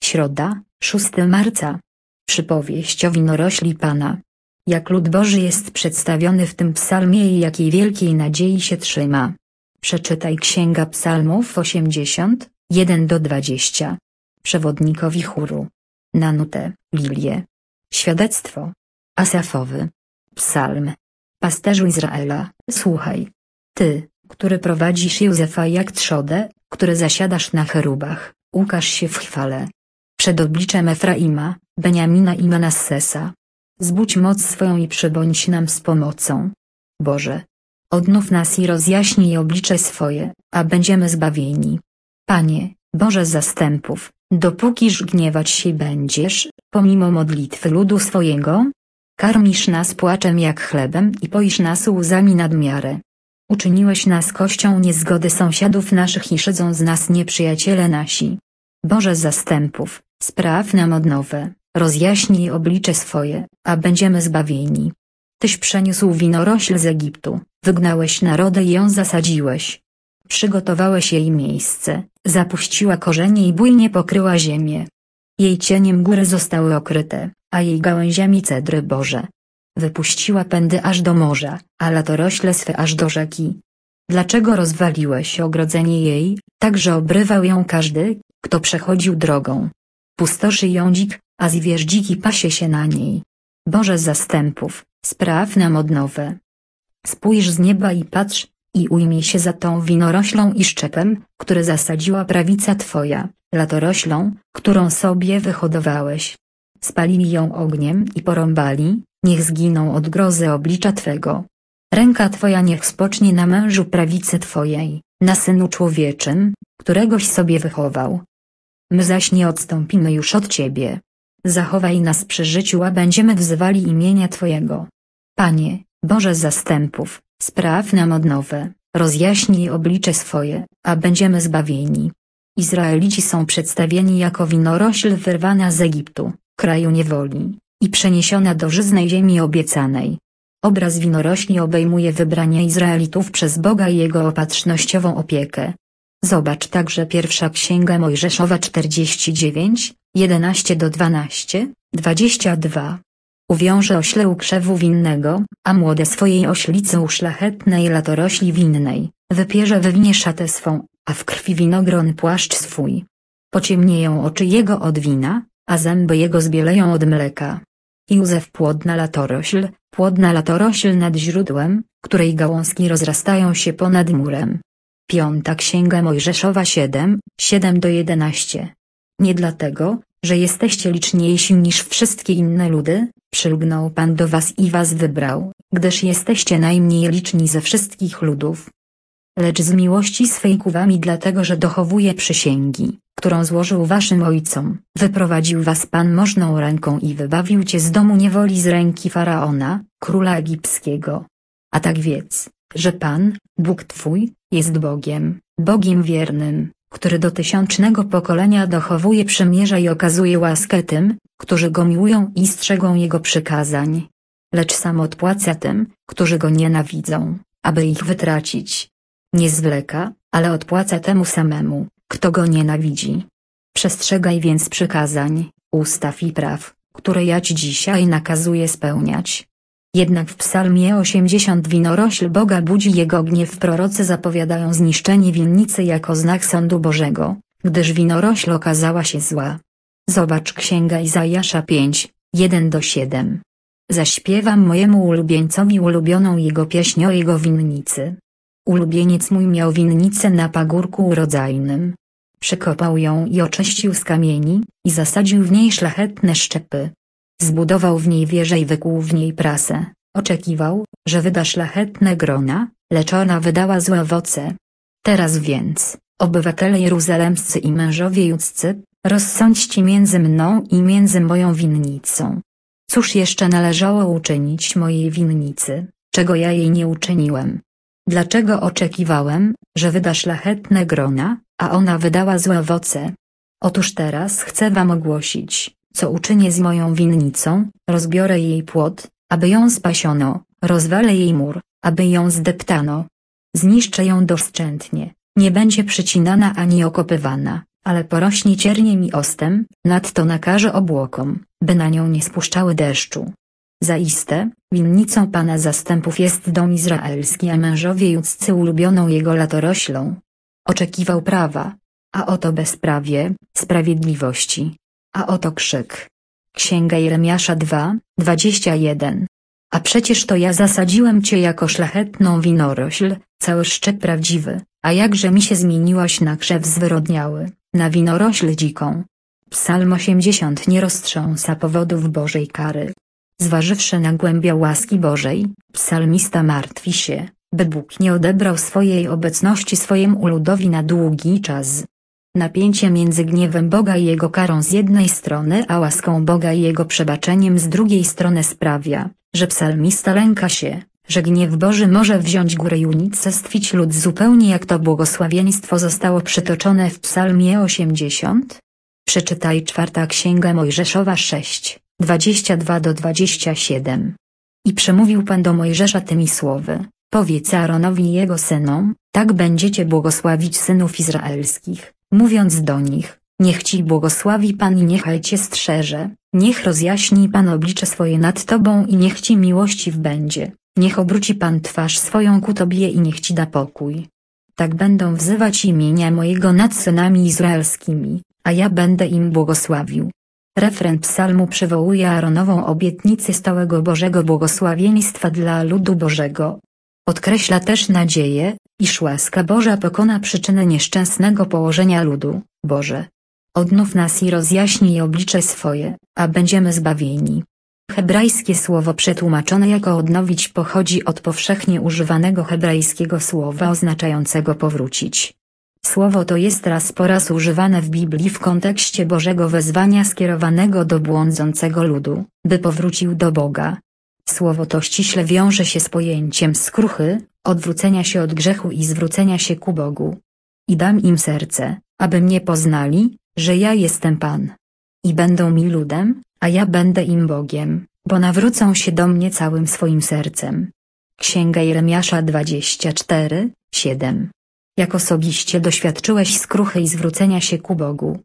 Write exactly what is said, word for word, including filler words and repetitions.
Środa, szóstego marca. Przypowieść o winorośli Pana. Jak lud Boży jest przedstawiony w tym psalmie i jakiej wielkiej nadziei się trzyma. Przeczytaj Księga Psalmów osiemdziesiąt, jeden do dwudziestu. Przewodnikowi chóru. Na nutę, lilię. Świadectwo. Asafowy. Psalm. Pasterzu Izraela, słuchaj. Ty, który prowadzisz Józefa jak trzodę, który zasiadasz na cherubach, ukaż się w chwale. Przed obliczem Efraima, Beniamina i Manassesa. Zbudź moc swoją i przybądź nam z pomocą. Boże. Odnów nas i rozjaśnij oblicze swoje, a będziemy zbawieni. Panie, Boże zastępów, dopókiż gniewać się będziesz, pomimo modlitwy ludu swojego? Karmisz nas płaczem jak chlebem i poisz nas łzami nad miarę. Uczyniłeś nas kością niezgody sąsiadów naszych i szydzą z nas nieprzyjaciele nasi. Boże zastępów, spraw nam odnowę, rozjaśnij oblicze swoje, a będziemy zbawieni. Tyś przeniósł winorośl z Egiptu, wygnałeś narodę i ją zasadziłeś. Przygotowałeś jej miejsce, zapuściła korzenie i bujnie pokryła ziemię. Jej cieniem góry zostały okryte, a jej gałęziami cedry Boże. Wypuściła pędy aż do morza, a latorośle swe aż do rzeki. Dlaczego rozwaliłeś ogrodzenie jej, tak że obrywał ją każdy, kto przechodził drogą? Pustoszy ją dzik, a zwierz dziki pasie się na niej. Boże zastępów, spraw nam odnowę. Spójrz z nieba i patrz, i ujmij się za tą winoroślą i szczepem, które zasadziła prawica Twoja, latoroślą, którą sobie wyhodowałeś. Spalili ją ogniem i porąbali, niech zginą od grozy oblicza Twego. Ręka Twoja niech spocznie na mężu prawicy Twojej, na synu człowieczym, któregoś sobie wychował. My zaś nie odstąpimy już od Ciebie. Zachowaj nas przy życiu, a będziemy wzywali imienia Twojego. Panie, Boże zastępów, spraw nam odnowę, rozjaśnij oblicze swoje, a będziemy zbawieni. Izraelici są przedstawieni jako winorośl wyrwana z Egiptu, kraju niewoli, i przeniesiona do żyznej ziemi obiecanej. Obraz winorośli obejmuje wybranie Izraelitów przez Boga i Jego opatrznościową opiekę. Zobacz także pierwsza Księga Mojżeszowa czterdzieści dziewięć, jedenaście do dwunastu, dwadzieścia dwa. Uwiąże ośle u krzewu winnego, a młode swojej oślicy u szlachetnej latorośli winnej, wypierze we winie szatę swą, a w krwi winogron płaszcz swój. Pociemnieją oczy jego od wina, a zęby jego zbieleją od mleka. Józef płodna latorośl, płodna latorośl nad źródłem, której gałązki rozrastają się ponad murem. Piąta Księga Mojżeszowa siedem, siedem do jedenastu. Nie dlatego, że jesteście liczniejsi niż wszystkie inne ludy, przylgnął Pan do was i was wybrał, gdyż jesteście najmniej liczni ze wszystkich ludów. Lecz z miłości swej ku wam i dlatego, że dochowuje przysięgi, którą złożył waszym ojcom, wyprowadził was Pan możną ręką i wybawił cię z domu niewoli z ręki Faraona, króla egipskiego. A tak wiedz, że Pan, Bóg twój, jest Bogiem, Bogiem wiernym, który do tysiącznego pokolenia dochowuje przymierza i okazuje łaskę tym, którzy go miłują i strzegą jego przykazań. Lecz sam odpłaca tym, którzy go nienawidzą, aby ich wytracić. Nie zwleka, ale odpłaca temu samemu, kto go nienawidzi. Przestrzegaj więc przykazań, ustaw i praw, które ja ci dzisiaj nakazuję spełniać. Jednak w psalmie osiemdziesiąt winorośl Boga budzi jego gniew. Prorocy zapowiadają zniszczenie winnicy jako znak sądu Bożego, gdyż winorośl okazała się zła. Zobacz Księga Izajasza pięć, jeden do siedem. Zaśpiewam mojemu ulubieńcowi ulubioną jego pieśń o jego winnicy. Ulubieniec mój miał winnicę na pagórku urodzajnym. Przekopał ją i oczyścił z kamieni, i zasadził w niej szlachetne szczepy. Zbudował w niej wieżę i wykuł w niej prasę. Oczekiwał, że wyda szlachetne grona, lecz ona wydała złe owoce. Teraz więc, obywatele jeruzalemscy i mężowie judzcy, rozsądźcie między mną i między moją winnicą. Cóż jeszcze należało uczynić mojej winnicy, czego ja jej nie uczyniłem? Dlaczego oczekiwałem, że wyda szlachetne grona, a ona wydała złe owoce? Otóż teraz chcę wam ogłosić, co uczynię z moją winnicą: rozbiorę jej płot, aby ją spasiono, rozwalę jej mur, aby ją zdeptano. Zniszczę ją doszczętnie, nie będzie przycinana ani okopywana, ale porośnie cierniem i ostem, nadto nakaże obłokom, by na nią nie spuszczały deszczu. Zaiste, winnicą Pana zastępów jest dom izraelski, a mężowie judzcy ulubioną jego latoroślą. Oczekiwał prawa, a oto bezprawie, sprawiedliwości, a oto krzyk. Księga Jeremiasza dwa, dwadzieścia jeden. A przecież to ja zasadziłem cię jako szlachetną winorośl, cały szczep prawdziwy, a jakże mi się zmieniłaś na krzew zwyrodniały, na winorośl dziką. Psalm osiemdziesiąt. Nie roztrząsa powodów Bożej kary. Zważywszy na głębię łaski Bożej, psalmista martwi się, by Bóg nie odebrał swojej obecności swojemu ludowi na długi czas. Napięcie między gniewem Boga i Jego karą z jednej strony a łaską Boga i Jego przebaczeniem z drugiej strony sprawia, że psalmista lęka się, że gniew Boży może wziąć górę i unicestwić lud, zupełnie jak to błogosławieństwo zostało przytoczone w psalmie osiemdziesiąt. Przeczytaj czwarta Księga Mojżeszowa sześć, dwadzieścia dwa do dwudziestego siódmego. I przemówił Pan do Mojżesza tymi słowy: powiedz Aaronowi i jego synom, tak będziecie błogosławić synów izraelskich, mówiąc do nich: niech ci błogosławi Pan i niechaj cię strzeże, niech rozjaśni Pan oblicze swoje nad tobą i niech ci miłościw będzie, niech obróci Pan twarz swoją ku tobie i niech ci da pokój. Tak będą wzywać imienia mojego nad synami izraelskimi, a ja będę im błogosławił. Refren psalmu przywołuje Aaronową obietnicę stałego Bożego błogosławieństwa dla ludu Bożego. Podkreśla też nadzieję, iż łaska Boża pokona przyczynę nieszczęsnego położenia ludu. Boże, odnów nas i rozjaśnij oblicze swoje, a będziemy zbawieni. Hebrajskie słowo przetłumaczone jako odnowić pochodzi od powszechnie używanego hebrajskiego słowa oznaczającego powrócić. Słowo to jest raz po raz używane w Biblii w kontekście Bożego wezwania skierowanego do błądzącego ludu, by powrócił do Boga. Słowo to ściśle wiąże się z pojęciem skruchy, odwrócenia się od grzechu i zwrócenia się ku Bogu. I dam im serce, aby mnie poznali, że ja jestem Pan. I będą mi ludem, a ja będę im Bogiem, bo nawrócą się do mnie całym swoim sercem. Księga Jeremiasza dwadzieścia cztery, siedem. Jak osobiście doświadczyłeś skruchy i zwrócenia się ku Bogu,